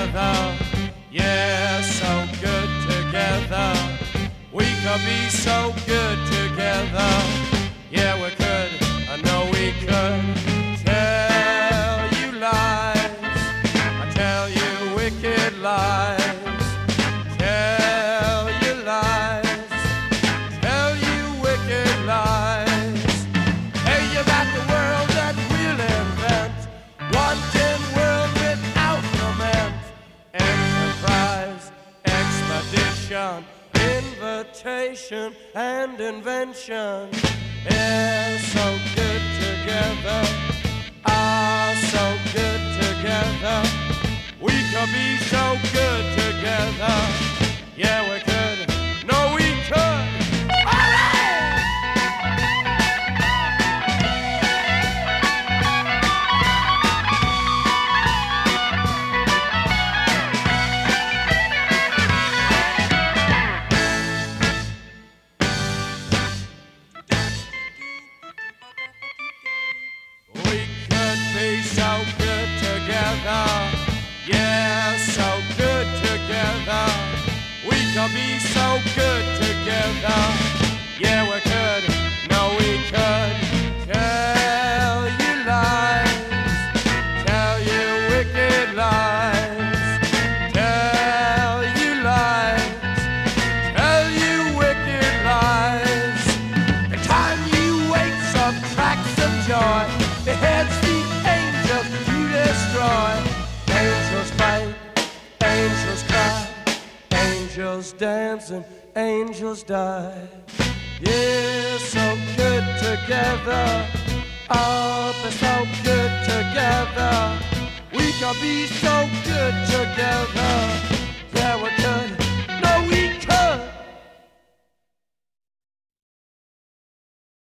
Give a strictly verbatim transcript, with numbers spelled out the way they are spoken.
together. Yeah, so good together. We could be so good together. Yeah, we could. I know we could. Tell you lies. I tell you wicked lies. Tell you lies. Tell you wicked lies. Tell you about the world that we'll invent. One tin world without lament. Enterprise, expedition, invitation and invention. Yeah, so good together. Ah, so good together. We could be so good together. Yeah, we could. No, we could. All right! We could be so good together. Yeah, so good together. We could be so good together. Yeah, we could. No, we could. Tell you lies. Tell you wicked lies. Tell you lies. Tell you wicked lies. The time you wait, subtract some joy. The heads the angels to destroy. Angels fight, angels cry, angels dance and angels die. Yeah, so good together. Oh, they're so good together. We can be so good together.